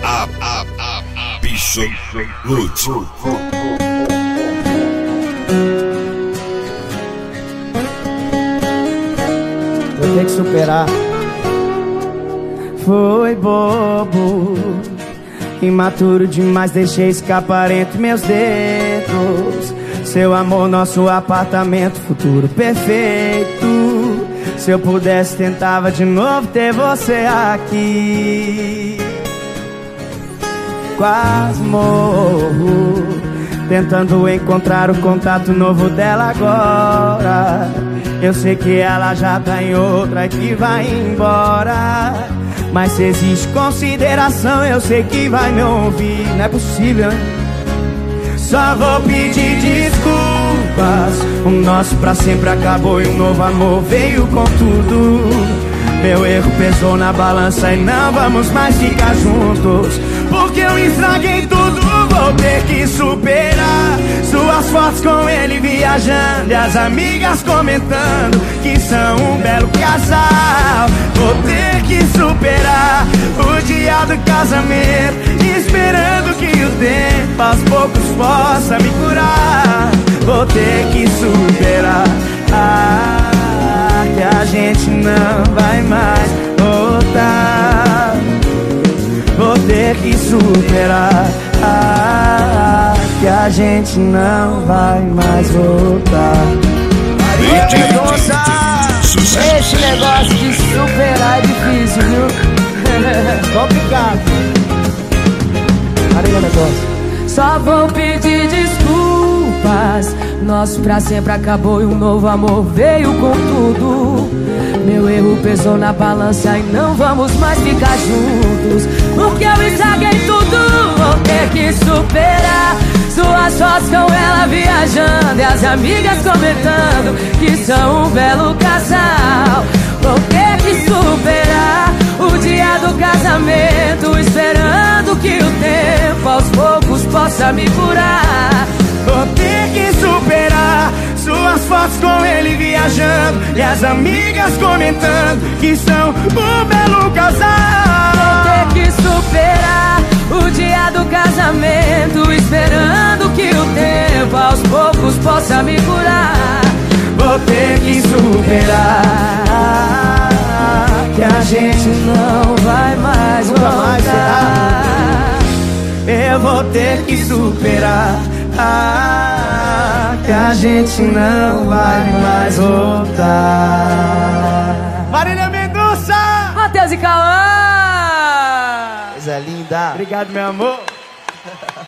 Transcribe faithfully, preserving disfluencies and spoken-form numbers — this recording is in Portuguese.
A, a, a, a, bicho lute. Vou ter que superar. Foi bobo, imaturo demais, deixei escapar entre meus dedos. Seu amor, nosso apartamento, futuro perfeito. Se eu pudesse, tentava de novo ter você aqui. Quase morro, tentando encontrar o contato novo dela agora. Eu sei que ela já tá em outra e que vai embora. Mas se existe consideração, eu sei que vai me ouvir. Não é possível, hein? Só vou pedir desculpas. O nosso pra sempre acabou e um novo amor veio com tudo. Meu erro pesou na balança e não vamos mais ficar juntos. Porque eu estraguei tudo, vou ter que superar. Suas fotos com ele viajando e as amigas comentando que são um belo casal. Vou ter que superar o dia do casamento, esperando que o tempo aos poucos possa me curar. Vou ter que superar, ah, que a gente não vai mais voltar. Vou ter que superar, ah, que a gente não vai mais voltar. Marília Mendonça, esse negócio de superar é difícil, viu? Complicado. Marília Mendonça. Só vou pedir desculpas. Nosso pra sempre acabou e um novo amor veio com tudo. Meu erro pesou na balança e não vamos mais ficar juntos. Porque eu estraguei tudo, vou ter que superar. Suas fotos com ela viajando e as amigas comentando que são um belo casal. Vou ter que superar o dia do casamento, esperando que o tempo aos poucos possa me curar. Vou ter que superar suas fotos com ele viajando e as amigas comentando que são um belo casal. Vou ter que superar o dia do casamento, esperando que o tempo aos poucos possa me curar. Vou ter que superar, que a gente não vai mais voltar. Eu vou ter que superar, ah, que a gente não vai mais voltar. Marília Mendonça, Matheus e Cauã. coisa linda. Obrigado, meu amor.